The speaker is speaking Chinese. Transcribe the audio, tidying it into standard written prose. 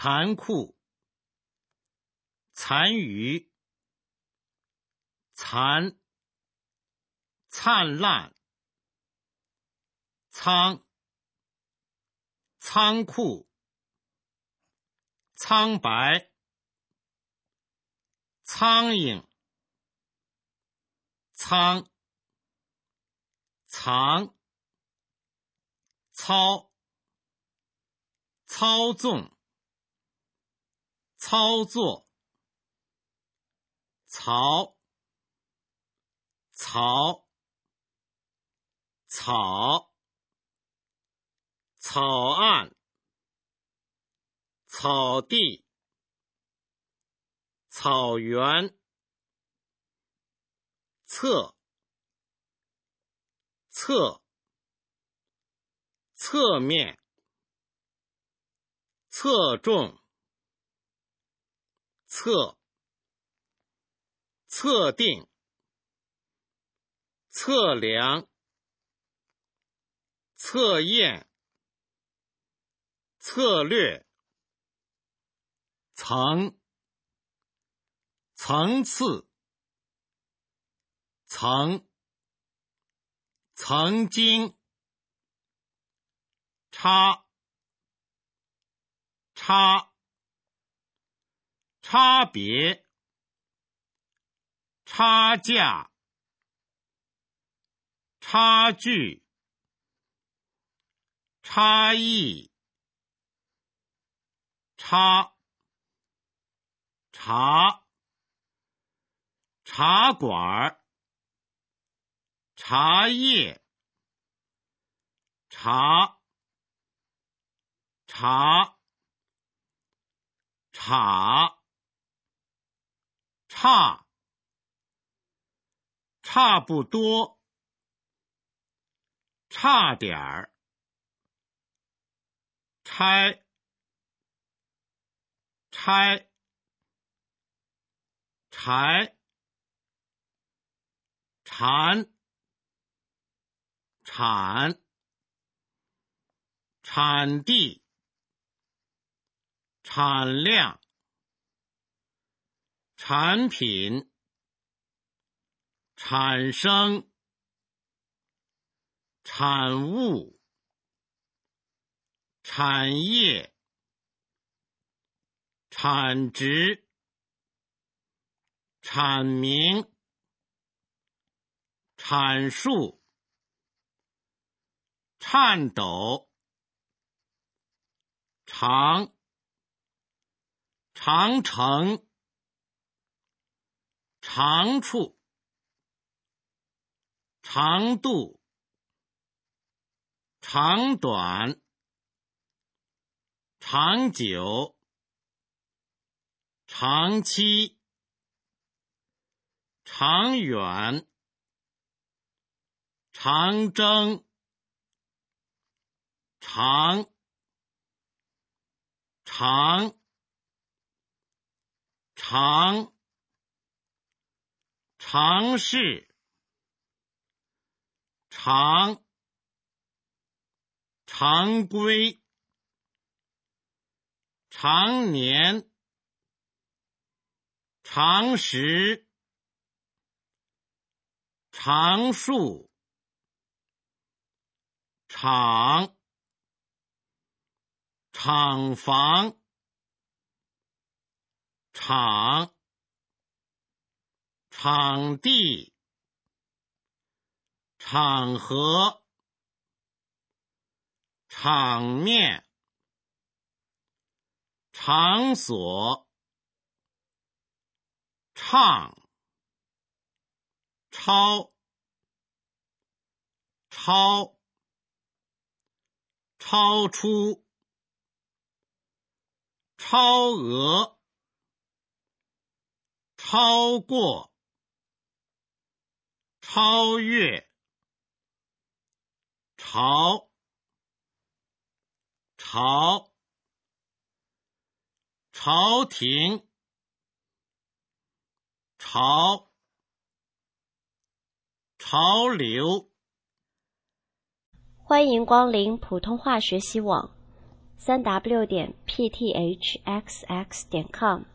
残酷、残余、残、灿烂、苍、仓库、苍白、苍蝇、苍、藏、操、操纵、操作、草、草、草、草案、草地、草原、侧、侧、侧面、侧重、测、测定、测量、测验、策略、层、层次、曾、曾经、差、差、差别、差价、差距、差异、差、茶、茶馆、茶叶、茶、茶、茶、差、差不多、差点儿、拆、拆、柴、铲、铲、产地、产量、产品、产生、产物、产业、产值、阐明、阐述、颤抖、长、长城、长处、长度、长短、长久、长期、长远、长征、长、长、长、尝试、常、常规、常年、常识、常数、厂、厂房、场、场地、场合、场面、场所、唱、超、超、超出、超额、超过、超越、朝、朝、朝廷、潮、潮流。 欢迎光临普通话学习网 3w.pthxx.com。